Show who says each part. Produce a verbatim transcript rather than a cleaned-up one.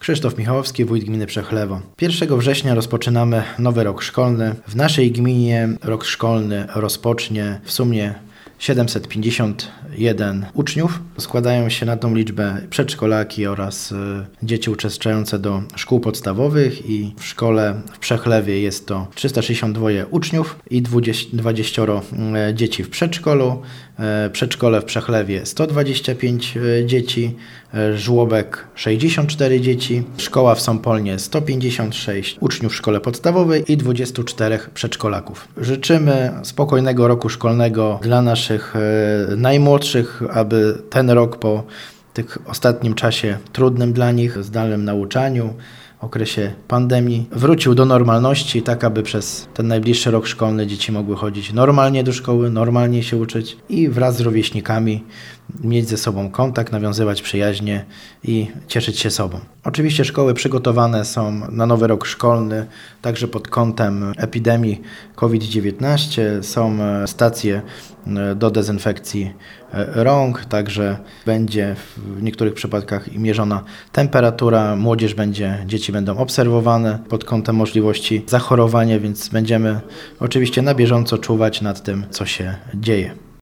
Speaker 1: Krzysztof Michałowski, wójt gminy Przechlewo. pierwszego września rozpoczynamy nowy rok szkolny. W naszej gminie rok szkolny rozpocznie w sumie siedemset pięćdziesiąt jeden uczniów. Składają się na tą liczbę przedszkolaki oraz y, dzieci uczęszczające do szkół podstawowych i w szkole w Przechlewie jest to trzysta sześćdziesiąt dwa uczniów i dwadzieścia y, dzieci w przedszkolu. Y, przedszkole w Przechlewie sto dwadzieścia pięć y, dzieci, y, żłobek sześćdziesiąt cztery dzieci, szkoła w Sąpolnie sto pięćdziesiąt sześć uczniów w szkole podstawowej i dwudziestu czterech przedszkolaków. Życzymy spokojnego roku szkolnego dla naszych y, najmłodszych, aby ten rok po tych ostatnim czasie trudnym dla nich, zdalnym nauczaniu, okresie pandemii, wrócił do normalności, tak aby przez ten najbliższy rok szkolny dzieci mogły chodzić normalnie do szkoły, normalnie się uczyć i wraz z rówieśnikami mieć ze sobą kontakt, nawiązywać przyjaźnie i cieszyć się sobą. Oczywiście szkoły przygotowane są na nowy rok szkolny, także pod kątem epidemii kowid dziewiętnaście. Są stacje do dezynfekcji rąk, także będzie w niektórych przypadkach mierzona temperatura, młodzież będzie, dzieci będą obserwowane pod kątem możliwości zachorowania, więc będziemy oczywiście na bieżąco czuwać nad tym, co się dzieje.